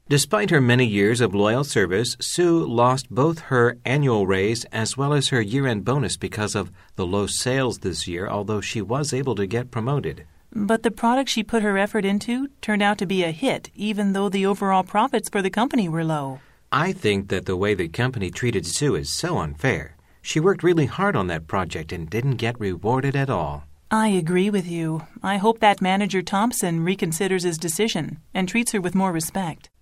Despite her many years of loyal service, Sue lost both her annual raise as well as her year-end bonus because of the low sales this year, although she was able to get promoted. But the product she put her effort into turned out to be a hit, even though the overall profits for the company were low. I think that the way the company treated Sue is so unfair. She worked really hard on that project and didn't get rewarded at all. I agree with you. I hope that manager Thompson reconsiders his decision and treats her with more respect.